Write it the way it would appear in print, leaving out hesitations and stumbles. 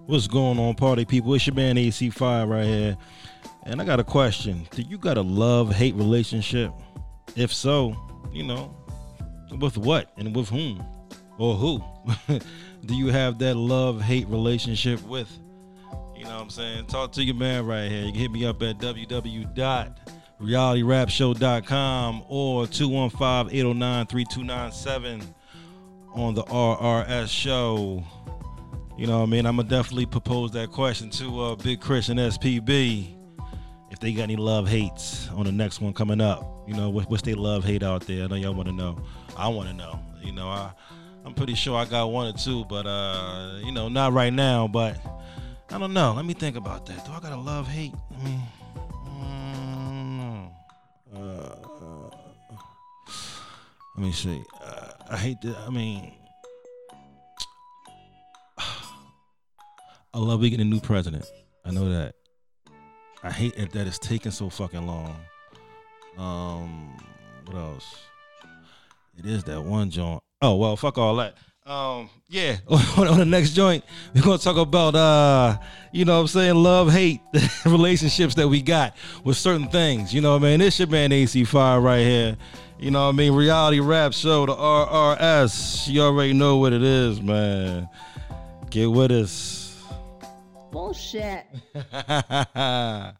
What's going on, party people? It's your man AC5 right here. And I got a question. Do you got a love-hate relationship? If so, with what and with whom? Or who? Do you have that love-hate relationship with? You know what I'm saying? Talk to your man right here. You can hit me up at www.realityrapshow.com or 215-809-3297 on the RRS show. You know what I mean? I'm going to definitely propose that question to Big Chris and SPB. If they got any love-hates on the next one coming up. What's their love-hate out there? I know y'all want to know. I want to know. I'm pretty sure I got one or two, but, not right now. But I don't know. Let me think about that. Do I got a love-hate? Let me see. I hate that. I love we getting a new president. I know that. I hate it that it's taking so fucking long. What else? It is that one joint. Oh, well, fuck all that. Yeah, on the next joint, we're going to talk about, love-hate relationships that we got with certain things. You know what I mean? It's your man AC5 right here. You know what I mean? Reality Rap Show, the RRS. You already know what it is, man. Get with us. Bullshit.